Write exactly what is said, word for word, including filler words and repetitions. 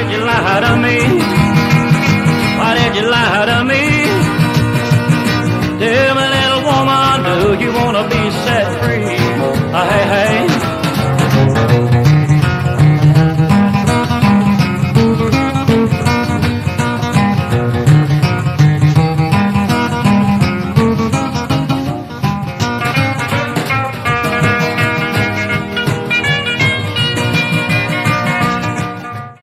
did you lie to me? Why did you lie to me? Tell me, little woman, do you wanna be sad?